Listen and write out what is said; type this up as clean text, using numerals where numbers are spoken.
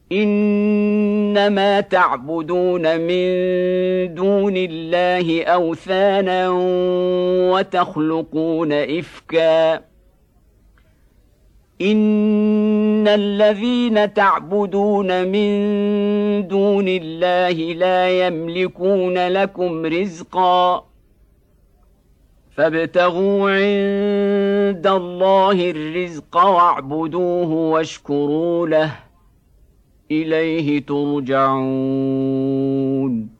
إنما تعبدون من دون الله أوثانا وتخلقون إفكا إن الذين تعبدون من دون الله لا يملكون لكم رزقا فابتغوا عند الله الرزق واعبدوه واشكروا له إليه ترجعون